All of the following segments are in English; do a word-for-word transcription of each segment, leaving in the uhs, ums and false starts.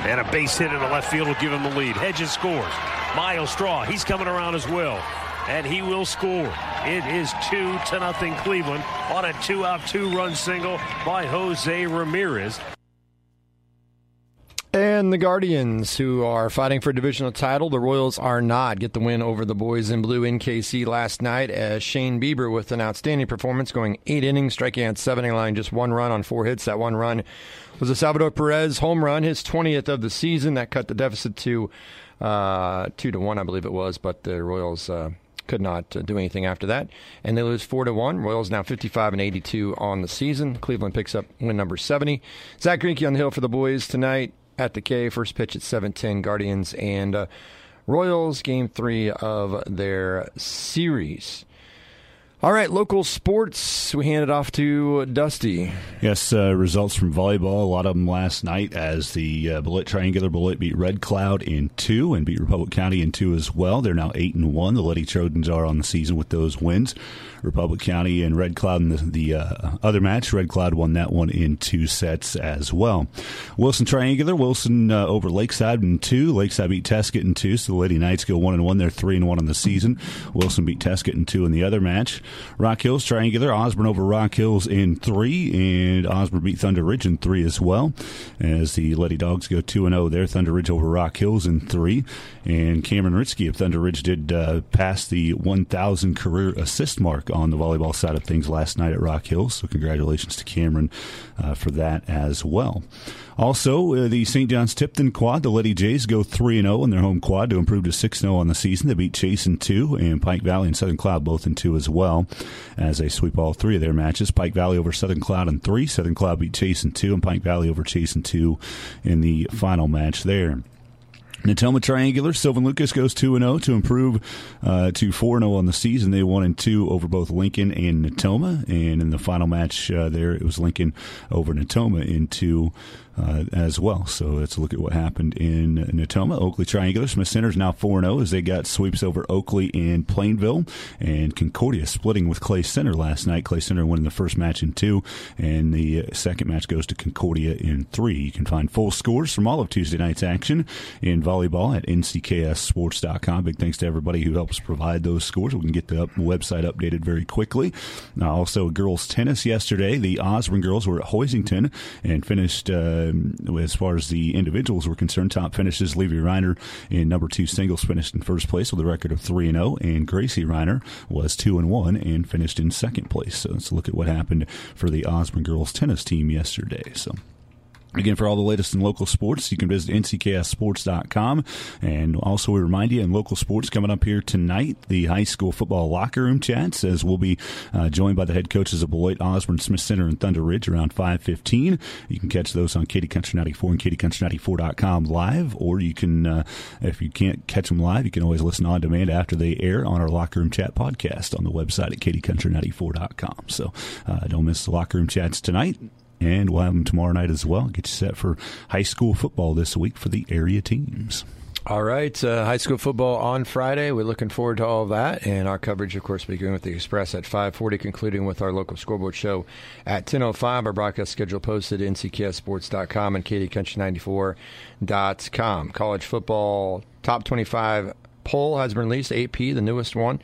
And a base hit in the left field will give him the lead. Hedges scores. Miles Straw, he's coming around as well. And he will score. It is two to nothing Cleveland on a two-out, two-run single by Jose Ramirez. And the Guardians, who are fighting for a divisional title, the Royals are not. Get the win over the boys in blue in K C last night as Shane Bieber with an outstanding performance, going eight innings, striking out seven, line just one run on four hits. That one run was a Salvador Perez home run, his twentieth of the season. That cut the deficit to uh, two to one, I believe it was. But the Royals uh, could not uh, do anything after that, and they lose four to one. Royals now fifty-five and eighty-two on the season. Cleveland picks up win number seventy. Zach Greinke on the hill for the boys tonight at the K. First pitch at seven ten. Guardians and uh, Royals, game three of their series. All right, local sports. We hand it off to Dusty. Yes, uh, results from volleyball, a lot of them last night as the uh, Bullitt Triangular Bullitt beat Red Cloud in two and beat Republic County in two as well. They're now eight and one. The Lady Trojans are on the season with those wins. Republic County and Red Cloud in the, the uh, other match. Red Cloud won that one in two sets as well. Wilson Triangular, Wilson uh, over Lakeside in two. Lakeside beat Tesket in two, so the Lady Knights go one and one. They're three and one on the season. Wilson beat Tesket in two in the other match. Rock Hills Triangular, Osborne over Rock Hills in three, and Osborne beat Thunder Ridge in three as well. As the Lady Dogs go two and zero there, Thunder Ridge over Rock Hills in three, and Cameron Ritzke of Thunder Ridge did uh, pass the one thousand career assist mark on the volleyball side of things last night at Rock Hills. So congratulations to Cameron uh, for that as well. Also, uh, the Saint John's Tipton quad, the Lady Jays go three and zero in their home quad to improve to six and zero on the season. They beat Chase in two, and Pike Valley and Southern Cloud both in two as well, as they sweep all three of their matches. Pike Valley over Southern Cloud in three. Southern Cloud beat Chase in two, and Pike Valley over Chase in two in the final match there. Natoma Triangular, Sylvan Lucas goes two and oh to improve uh, to four and oh on the season. They won in two over both Lincoln and Natoma, and in the final match uh, there, it was Lincoln over Natoma in two uh, as well. So let's look at what happened in Natoma. Oakley Triangular, Smith Center is now four and oh as they got sweeps over Oakley and Plainville, and Concordia splitting with Clay Center last night. Clay Center winning the first match in two, and the second match goes to Concordia in three. You can find full scores from all of Tuesday night's action in volleyball at N C K S sports dot com. Big thanks to everybody who helps provide those scores. We can get the website updated very quickly. Uh, also, girls tennis yesterday. The Osborne girls were at Hoisington and finished, uh, as far as the individuals were concerned, top finishes. Levy Reiner in number two singles finished in first place with a record of three and oh, and Gracie Reiner was two and one and finished in second place. So let's look at what happened for the Osborne girls tennis team yesterday. So, again, for all the latest in local sports, you can visit N C K S sports dot com. And also, we remind you, in local sports coming up here tonight, the high school football locker room chats, as we'll be uh, joined by the head coaches of Beloit, Osborne, Smith Center, and Thunder Ridge around five fifteen. You can catch those on Katy Country ninety-four and Katy Country ninety-four dot com live, or you can, uh, if you can't catch them live, you can always listen on demand after they air on our locker room chat podcast on the website at Katy Country ninety-four dot com. So uh, don't miss the locker room chats tonight. And we'll have them tomorrow night as well. Get you set for high school football this week for the area teams. All right, uh, high school football on Friday. We're looking forward to all of that. And our coverage, of course, beginning with the Express at five forty, concluding with our local scoreboard show at ten oh five. Our broadcast schedule posted at N C K S sports dot com and Katy Country ninety-four dot com. College football top twenty-five poll has been released, A P, the newest one.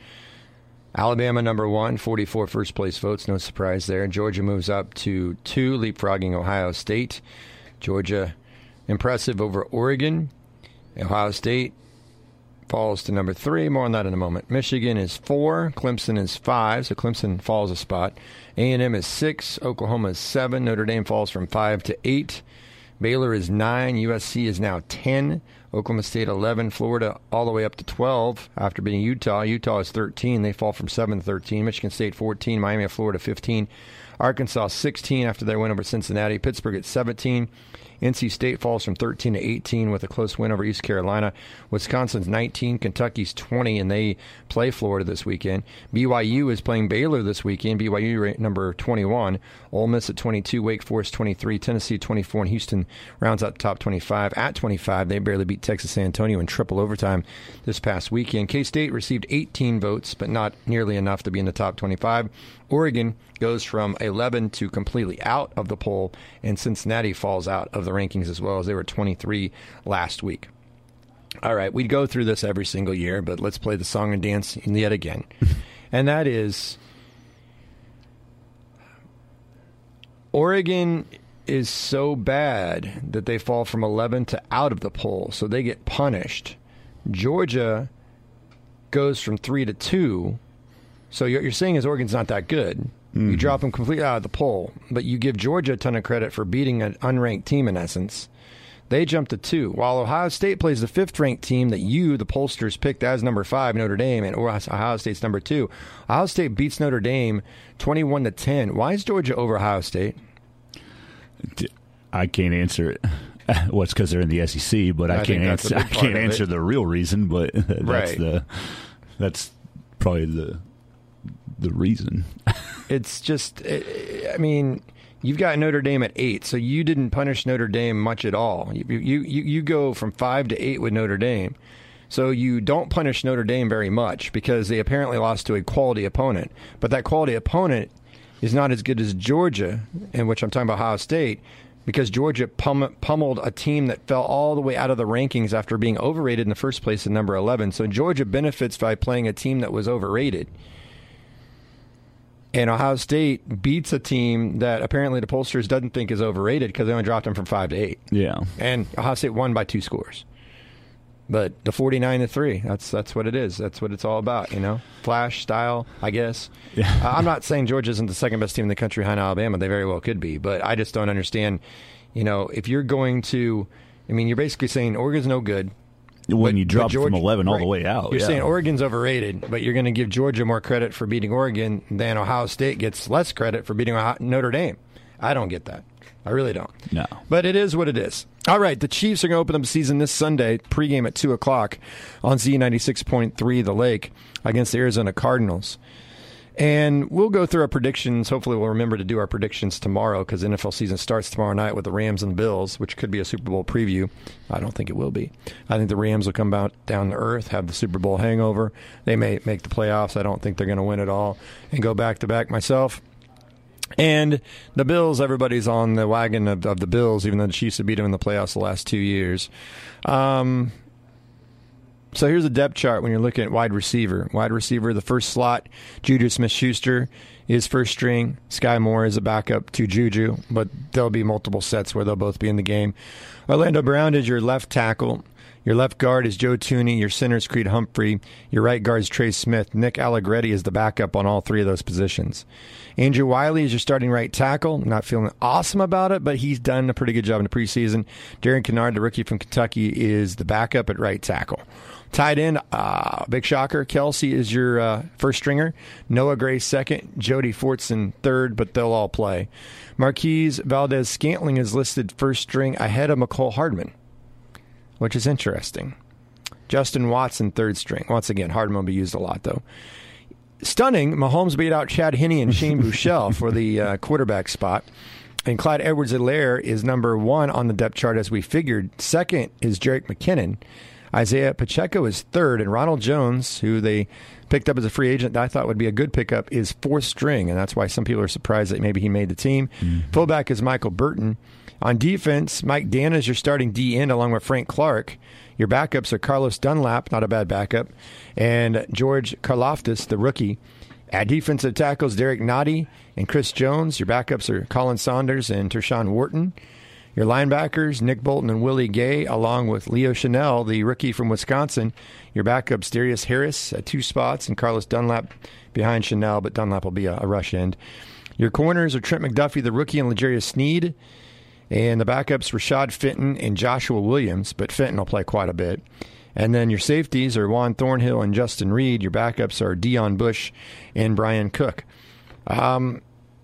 Alabama number one, forty-four first place votes, no surprise there. Georgia moves up to two, leapfrogging Ohio State. Georgia impressive over Oregon. Ohio State falls to number three. More on that in a moment. Michigan is four. Clemson is five, so Clemson falls a spot. A and M is six. Oklahoma is seven. Notre Dame falls from five to eight. Baylor is nine. U S C is now ten. Oklahoma State eleven, Florida all the way up to twelve after beating Utah. Utah is thirteen. They fall from seven to thirteen. Michigan State fourteen, Miami of Florida fifteen. Arkansas sixteen after their win over Cincinnati. Pittsburgh at seventeen. N C State falls from thirteen to eighteen with a close win over East Carolina. Wisconsin's nineteen, Kentucky's twenty, and they play Florida this weekend. B Y U is playing Baylor this weekend. B Y U rate number twenty-one. Ole Miss at twenty-two, Wake Forest twenty-three, Tennessee twenty-four, and Houston rounds out the top twenty-five. At twenty-five, they barely beat Texas San Antonio in triple overtime this past weekend. K-State received eighteen votes, but not nearly enough to be in the top twenty-five. Oregon goes from eleven to completely out of the poll, and Cincinnati falls out of the rankings as well, as they were twenty-three last week. All right, we go through this every single year, but let's play the song and dance yet again. And that is, Oregon is so bad that they fall from eleven to out of the poll, so they get punished. Georgia goes from three to two, so you're, you're saying is Oregon's not that good. Mm-hmm. You drop them completely out of the poll, but you give Georgia a ton of credit for beating an unranked team in essence. They jump to two, while Ohio State plays the fifth-ranked team that you, the pollsters, picked as number five, Notre Dame, and Ohio State's number two. Ohio State beats Notre Dame twenty-one to ten. Why is Georgia over Ohio State? I can't answer it. Well, it's because they're in the S E C, but I, I can't answer. I can't answer the real reason, but that's right. the that's probably the the reason. It's just, I mean, you've got Notre Dame at eight, so you didn't punish Notre Dame much at all. You you you, you go from five to eight with Notre Dame, so you don't punish Notre Dame very much because they apparently lost to a quality opponent. But that quality opponent is not as good as Georgia, in which I'm talking about Ohio State, because Georgia pum- pummeled a team that fell all the way out of the rankings after being overrated in the first place at number eleven. So Georgia benefits by playing a team that was overrated. And Ohio State beats a team that apparently the pollsters doesn't think is overrated because they only dropped them from five to eight. Yeah. And Ohio State won by two scores. But the forty-nine to three, that's that's what it is. That's what it's all about, you know? Flash style, I guess. Yeah. uh, I'm not saying Georgia isn't the second best team in the country behind Alabama. They very well could be. But I just don't understand, you know, if you're going to, I mean, you're basically saying Oregon's no good. When but, you drop Georgia, from eleven all right, the way out. You're yeah. saying Oregon's overrated, but you're going to give Georgia more credit for beating Oregon than Ohio State gets less credit for beating Notre Dame. I don't get that. I really don't. No. But it is what it is. All right, the Chiefs are going to open up the season this Sunday, pregame at two o'clock on Z ninety-six point three The Lake against the Arizona Cardinals. And we'll go through our predictions. Hopefully we'll remember to do our predictions tomorrow because the N F L season starts tomorrow night with the Rams and Bills, which could be a Super Bowl preview. I don't think it will be. I think the Rams will come out down to earth, have the Super Bowl hangover. They may make the playoffs. I don't think they're going to win it all and go back-to-back myself. And the Bills, everybody's on the wagon of, of the Bills, even though the Chiefs have beat them in the playoffs the last two years. Um... So here's a depth chart when you're looking at wide receiver. Wide receiver, the first slot, Juju Smith-Schuster is first string. Sky Moore is a backup to Juju, but there'll be multiple sets where they'll both be in the game. Orlando Brown is your left tackle. Your left guard is Joe Thuney. Your center is Creed Humphrey. Your right guard is Trey Smith. Nick Allegretti is the backup on all three of those positions. Andrew Wiley is your starting right tackle. Not feeling awesome about it, but he's done a pretty good job in the preseason. Darren Kennard, the rookie from Kentucky, is the backup at right tackle. Tight end, uh, big shocker, Kelsey is your uh, first stringer. Noah Gray second. Jody Fortson third, but they'll all play. Marquise Valdez-Scantling is listed first string ahead of McCole Hardman, which is interesting. Justin Watson, third string. Once again, Hardman will be used a lot, though. Stunning, Mahomes beat out Chad Henne and Shane Buechele for the uh, quarterback spot. And Clyde Edwards-Helaire is number one on the depth chart, as we figured. Second is Jerick McKinnon. Isaiah Pacheco is third, and Ronald Jones, who they picked up as a free agent that I thought would be a good pickup, is fourth string, and that's why some people are surprised that maybe he made the team. Mm-hmm. Fullback is Michael Burton. On defense, Mike Dana is your starting D-end along with Frank Clark. Your backups are Carlos Dunlap, not a bad backup, and George Karlaftis, the rookie. At defensive tackles, Derek Nottie and Chris Jones. Your backups are Colin Saunders and Tershawn Wharton. Your linebackers, Nick Bolton and Willie Gay, along with Leo Chanel, the rookie from Wisconsin. Your backups, Darius Harris at two spots, and Carlos Dunlap behind Chanel, but Dunlap will be a, a rush end. Your corners are Trent McDuffie, the rookie, and L'Jarius Sneed. And the backups, Rashad Fenton and Joshua Williams, but Fenton will play quite a bit. And then your safeties are Juan Thornhill and Justin Reed. Your backups are Deion Bush and Brian Cook. Um...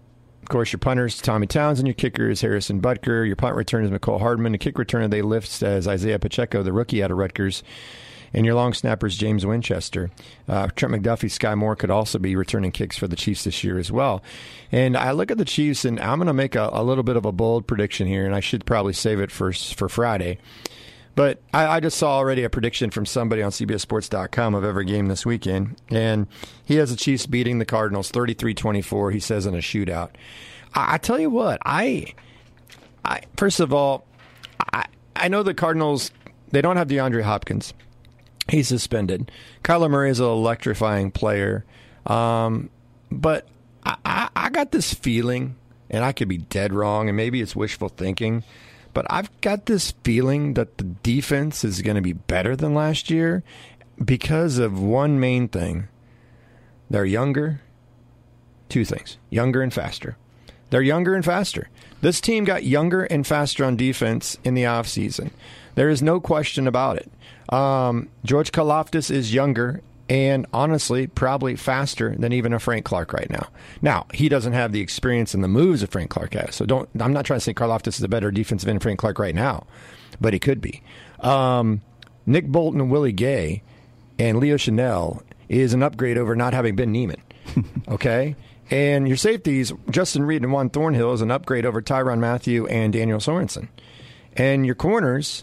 Of course, your punters, Tommy Townsend. Your kicker is Harrison Butker. Your punt return is McCole Hardman. The kick returner they lift as Isaiah Pacheco, the rookie out of Rutgers. And your long snappers, James Winchester. Uh, Trent McDuffie, Sky Moore could also be returning kicks for the Chiefs this year as well. And I look at the Chiefs, and I'm going to make a, a little bit of a bold prediction here, and I should probably save it for, for Friday. But I, I just saw already a prediction from somebody on C B S Sports dot com of every game this weekend. And he has the Chiefs beating the Cardinals thirty-three twenty-four, he says, in a shootout. I, I tell you what, I, I first of all, I, I know the Cardinals, they don't have DeAndre Hopkins. He's suspended. Kyler Murray is an electrifying player. Um, but I, I, I got this feeling, and I could be dead wrong, and maybe it's wishful thinking, but I've got this feeling that the defense is going to be better than last year because of one main thing. They're younger. Two things. Younger and faster. They're younger and faster. This team got younger and faster on defense in the offseason. There is no question about it. Um, George Karlaftis is younger and, honestly, probably faster than even a Frank Clark right now. Now, he doesn't have the experience and the moves that Frank Clark has. So don't. I'm not trying to say Karlaftis is a better defensive end than Frank Clark right now, but he could be. Um, Nick Bolton and Willie Gay and Leo Chanel is an upgrade over not having Ben Neiman. Okay? And your safeties, Justin Reed and Juan Thornhill, is an upgrade over Tyrann Mathieu and Daniel Sorensen. And your corners,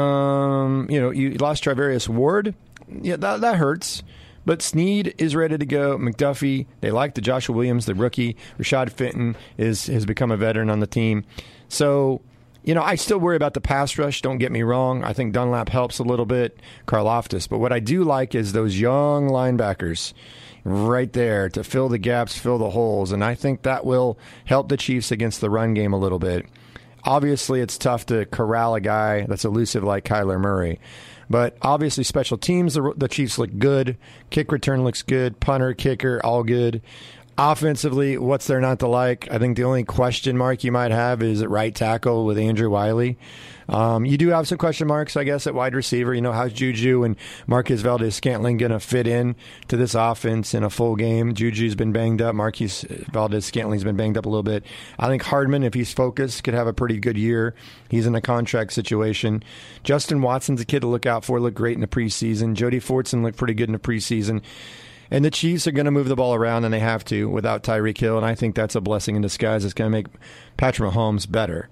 um, you know, you lost Travarius Ward. Yeah, that, that hurts. But Snead is ready to go. McDuffie, they like the Joshua Williams, the rookie. Rashad Fenton is has become a veteran on the team. So, you know, I still worry about the pass rush. Don't get me wrong. I think Dunlap helps a little bit, Karlaftis. But what I do like is those young linebackers right there to fill the gaps, fill the holes. And I think that will help the Chiefs against the run game a little bit. Obviously, it's tough to corral a guy that's elusive like Kyler Murray. But obviously, special teams, the, the Chiefs look good. Kick return looks good. Punter, kicker, all good. Offensively, what's there not to like? I think the only question mark you might have is at right tackle with Andrew Wiley. Um, you do have some question marks, I guess, at wide receiver. You know, how's Juju and Marquez Valdes-Scantling going to fit in to this offense in a full game? Juju's been banged up. Marquez Valdes-Scantling's been banged up a little bit. I think Hardman, if he's focused, could have a pretty good year. He's in a contract situation. Justin Watson's a kid to look out for. Looked great in the preseason. Jody Fortson looked pretty good in the preseason. And the Chiefs are going to move the ball around, and they have to, without Tyreek Hill. And I think that's a blessing in disguise. It's going to make Patrick Mahomes better.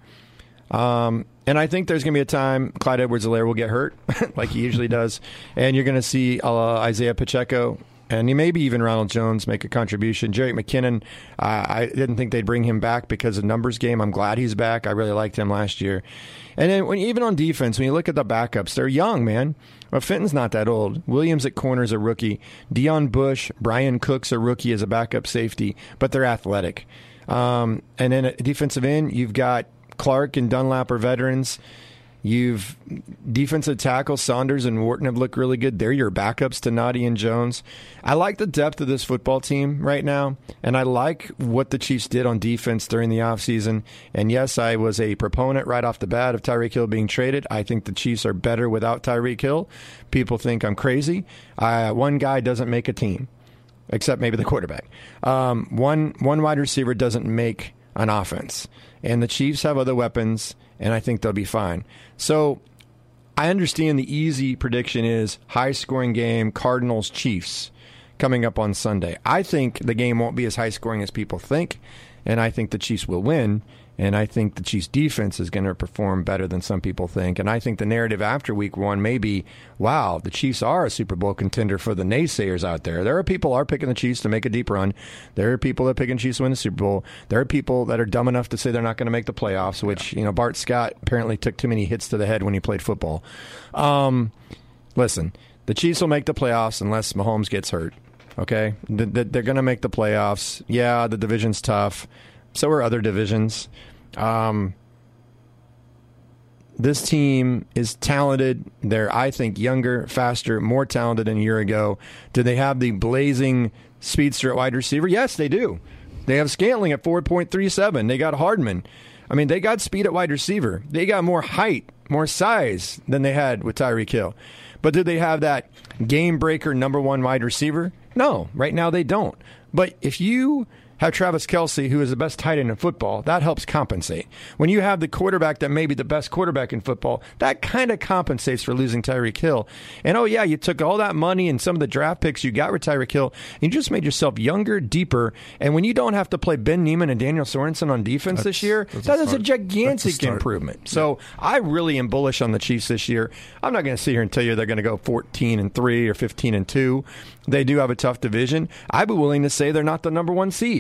Um, and I think there's going to be a time Clyde Edwards-Helaire will get hurt, like he usually does. And you're going to see uh, Isaiah Pacheco and maybe even Ronald Jones make a contribution. Jerick McKinnon, uh, I didn't think they'd bring him back because of numbers game. I'm glad he's back. I really liked him last year. And then when, even on defense, when you look at the backups, they're young, man. Well, Fenton's not that old. Williams at corner's a rookie. Deion Bush, Brian Cook's a rookie as a backup safety, but they're athletic. Um, and then at defensive end, you've got Clark and Dunlap are veterans. You've defensive tackle Saunders and Wharton have looked really good. They're your backups to Nadi and Jones. I like the depth of this football team right now, and I like what the Chiefs did on defense during the offseason. And yes, I was a proponent right off the bat of Tyreek Hill being traded. I think the Chiefs are better without Tyreek Hill. People think I'm crazy. Uh, one guy doesn't make a team, except maybe the quarterback. Um, one one wide receiver doesn't make an offense. And the Chiefs have other weapons, and I think they'll be fine. So I understand the easy prediction is high-scoring game, Cardinals-Chiefs, coming up on Sunday. I think the game won't be as high-scoring as people think, and I think the Chiefs will win. And I think the Chiefs' defense is going to perform better than some people think. And I think the narrative after week one may be, wow, the Chiefs are a Super Bowl contender for the naysayers out there. There are people are picking the Chiefs to make a deep run. There are people that are picking Chiefs to win the Super Bowl. There are people that are dumb enough to say they're not going to make the playoffs, which, you know, Bart Scott apparently took too many hits to the head when he played football. Um, listen, the Chiefs will make the playoffs unless Mahomes gets hurt. Okay? They're going to make the playoffs. Yeah, the division's tough. So are other divisions. Um, this team is talented. They're, I think, younger, faster, more talented than a year ago. Do they have the blazing speedster at wide receiver? Yes, they do. They have Scantling at four point three seven. They got Hardman. I mean, they got speed at wide receiver. They got more height, more size than they had with Tyreek Hill. But do they have that game-breaker number one wide receiver? No, right now they don't. But if you have Travis Kelce, who is the best tight end in football, that helps compensate. When you have the quarterback that may be the best quarterback in football, that kind of compensates for losing Tyreek Hill. And, oh, yeah, you took all that money and some of the draft picks you got with Tyreek Hill, and you just made yourself younger, deeper. And when you don't have to play Ben Neiman and Daniel Sorensen on defense that's, this year, that a is a gigantic a improvement. Yeah. So I really am bullish on the Chiefs this year. I'm not going to sit here and tell you they're going to go fourteen and three or fifteen and two. They do have a tough division. I'd be willing to say they're not the number one seed.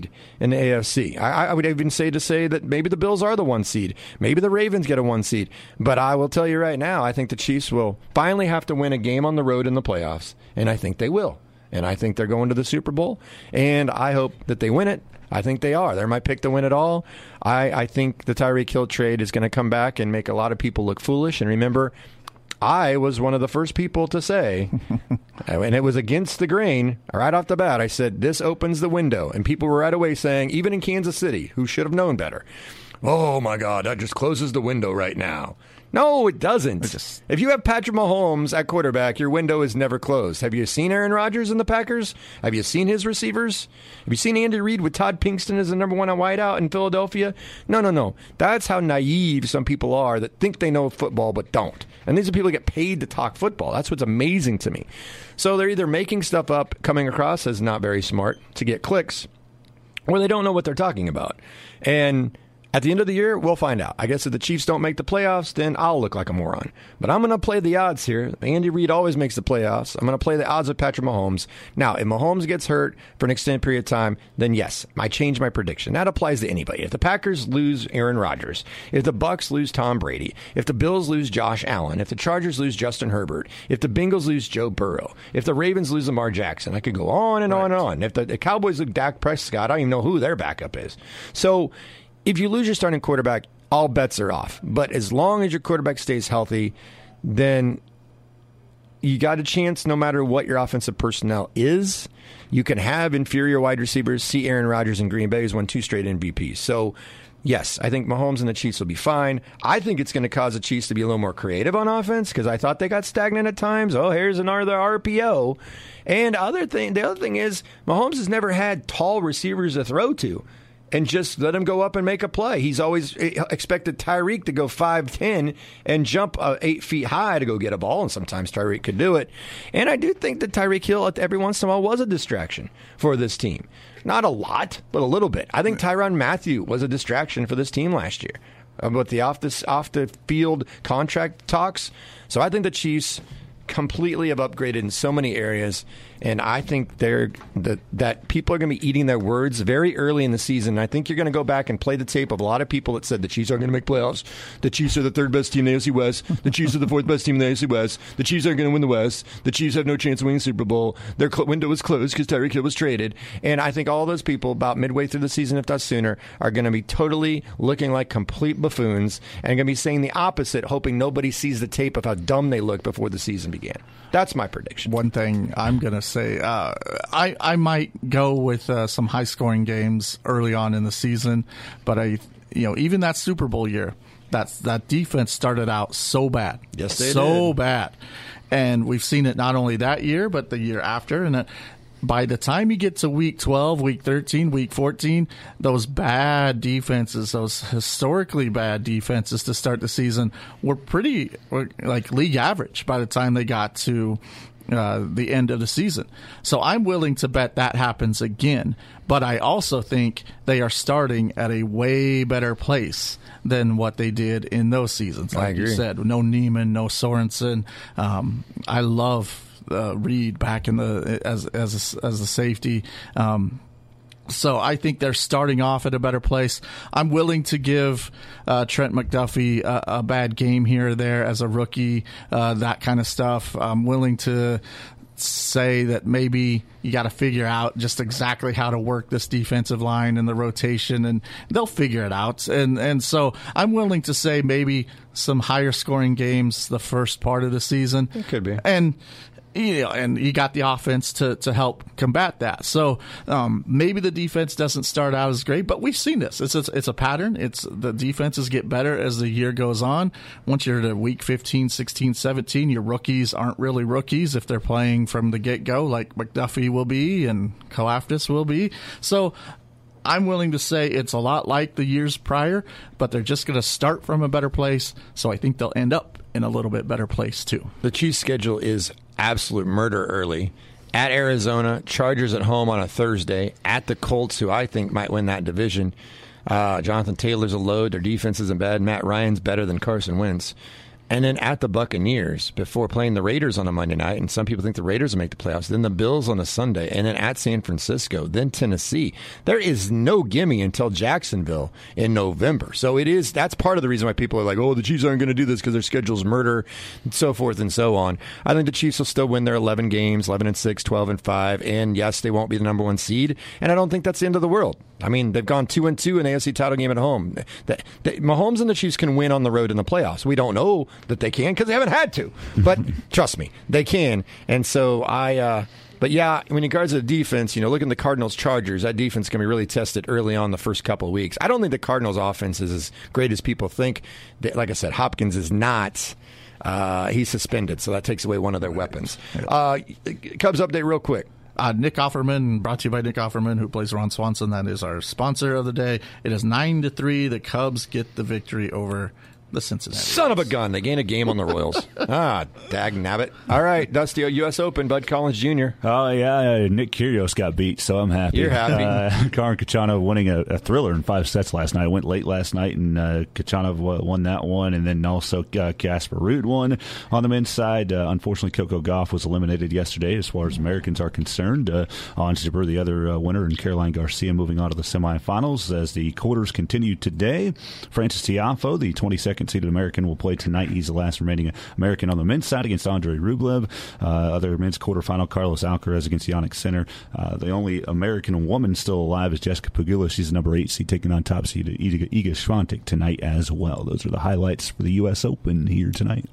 seed in the A F C. I, I would even say to say that maybe the Bills are the one seed. Maybe the Ravens get a one seed. But I will tell you right now, I think the Chiefs will finally have to win a game on the road in the playoffs, and I think they will. And I think they're going to the Super Bowl, and I hope that they win it. I think they are. They're my pick to win it all. I, I think the Tyreek Hill trade is going to come back and make a lot of people look foolish. And remember, I was one of the first people to say, and it was against the grain, right off the bat, I said, this opens the window. And people were right away saying, even in Kansas City, who should have known better, oh, my God, that just closes the window right now. No, it doesn't. It just... If you have Patrick Mahomes at quarterback, your window is never closed. Have you seen Aaron Rodgers and the Packers? Have you seen his receivers? Have you seen Andy Reid with Todd Pinkston as the number one wideout in Philadelphia? No, no, no. That's how naive some people are that think they know football but don't. And these are people who get paid to talk football. That's what's amazing to me. So they're either making stuff up, coming across as not very smart to get clicks, or they don't know what they're talking about. And at the end of the year, we'll find out. I guess if the Chiefs don't make the playoffs, then I'll look like a moron. But I'm going to play the odds here. Andy Reid always makes the playoffs. I'm going to play the odds with Patrick Mahomes. Now, if Mahomes gets hurt for an extended period of time, then yes, I change my prediction. That applies to anybody. If the Packers lose Aaron Rodgers, if the Bucks lose Tom Brady, if the Bills lose Josh Allen, if the Chargers lose Justin Herbert, if the Bengals lose Joe Burrow, if the Ravens lose Lamar Jackson, I could go on and right. on and on. If the, the Cowboys lose Dak Prescott, I don't even know who their backup is. So if you lose your starting quarterback, all bets are off. But as long as your quarterback stays healthy, then you got a chance no matter what your offensive personnel is. You can have inferior wide receivers. See Aaron Rodgers in Green Bay, who's won two straight M V Ps. So, yes, I think Mahomes and the Chiefs will be fine. I think it's going to cause the Chiefs to be a little more creative on offense because I thought they got stagnant at times. Oh, here's another R P O. And other thing, the other thing is Mahomes has never had tall receivers to throw to. And just let him go up and make a play. He's always expected Tyreek to go five ten and jump uh, eight feet high to go get a ball, and sometimes Tyreek could do it. And I do think that Tyreek Hill, every once in a while, was a distraction for this team. Not a lot, but a little bit. I think Tyrann Mathieu was a distraction for this team last year with the off the, off the field contract talks. So I think the Chiefs completely have upgraded in so many areas, and I think they're that that people are going to be eating their words very early in the season. And I think you're going to go back and play the tape of a lot of people that said the Chiefs aren't going to make playoffs. The Chiefs are the third best team in the A F C West. The Chiefs are the fourth best team in the A F C West. The Chiefs aren't going to win the West. The Chiefs have no chance of winning the Super Bowl. Their cl- window was closed because Tyreek Hill was traded. And I think all those people about midway through the season, if not sooner, are going to be totally looking like complete buffoons and going to be saying the opposite, hoping nobody sees the tape of how dumb they looked before the season began. That's my prediction. One thing I'm going to say, uh, I, I might go with uh, some high-scoring games early on in the season, but I, you know, even that Super Bowl year, that's, that defense started out so bad. Yes, they so did. So bad. And we've seen it not only that year, but the year after. And by the time you get to week twelve, week thirteen, week fourteen, those bad defenses, those historically bad defenses to start the season were pretty were like league average by the time they got to uh, the end of the season. So I'm willing to bet that happens again. But I also think they are starting at a way better place than what they did in those seasons. Like I agree. You said, no Neiman, no Sorensen. Um, I love Uh, Reed back in the as as a, as a safety. Um, so I think they're starting off at a better place. I'm willing to give uh, Trent McDuffie a, a bad game here or there as a rookie, uh, that kind of stuff. I'm willing to say that maybe you got to figure out just exactly how to work this defensive line and the rotation, and they'll figure it out. And and so I'm willing to say maybe some higher scoring games the first part of the season. It could be. And you know, and you got the offense to, to help combat that. So um, maybe the defense doesn't start out as great, but we've seen this. It's a, it's a pattern. It's the defenses get better as the year goes on. Once you're to week fifteen, sixteen, seventeen, your rookies aren't really rookies if they're playing from the get-go, like McDuffie will be and Kalafdis will be. So I'm willing to say it's a lot like the years prior, but they're just going to start from a better place, so I think they'll end up in a little bit better place too. The Chiefs' schedule is absolute murder early. At Arizona, Chargers at home on a Thursday, at the Colts, who I think might win that division. Uh, Jonathan Taylor's a load. Their defense isn't bad. Matt Ryan's better than Carson Wentz. and then at the Buccaneers before playing the Raiders on a Monday night, and some people think the Raiders will make the playoffs, then the Bills on a Sunday, and then at San Francisco, then Tennessee. There is no gimme until Jacksonville in November. So it is, that's part of the reason why people are like, oh, the Chiefs aren't going to do this because their schedule's murder, and so forth and so on. I think the Chiefs will still win their eleven games, eleven and six, twelve and five, and yes, they won't be the number one seed, and I don't think that's the end of the world. I mean, they've gone two and two in the A F C title game at home. The, the, Mahomes and the Chiefs can win on the road in the playoffs. We don't know that they can because they haven't had to. But trust me, they can. And so I, uh, but yeah, in regards to the defense, you know, look at the Cardinals Chargers. That defense can be really tested early on the first couple of weeks. I don't think the Cardinals offense is as great as people think. Like I said, Hopkins is not. Uh, he's suspended, so that takes away one of their weapons. Uh, Cubs update real quick. Uh, Nick Offerman, brought to you by Nick Offerman, who plays Ron Swanson. That is our sponsor of the day. It is nine to three. The Cubs get the victory over the Cincinnati. Son of a gun. They gain a game on the Royals. ah, dag nabbit. All right, Dusty, U S Open, Bud Collins Junior Oh, yeah, Nick Kyrgios got beat, so I'm happy. You're happy. Uh, Karin Khachanov winning a, a thriller in five sets last night. I went late last night, and uh, Khachanov won that one, and then also uh, Casper Ruud won on the men's side. Uh, unfortunately, Coco Gauff was eliminated yesterday as far as Americans are concerned. Uh, Ons Jabeur, the other uh, winner, and Caroline Garcia moving on to the semifinals as the quarters continue today. Francis Tiafoe, the twenty-second seeded American, will play tonight. He's the last remaining American on the men's side against Andrei Rublev. Uh, other men's quarterfinal, Carlos Alcaraz against Yannick Sinner. Uh, the only American woman still alive is Jessica Pegula. She's the number eight seed, taking on top seed Iga, Iga Swiatek tonight as well. Those are the highlights for the U S Open here tonight.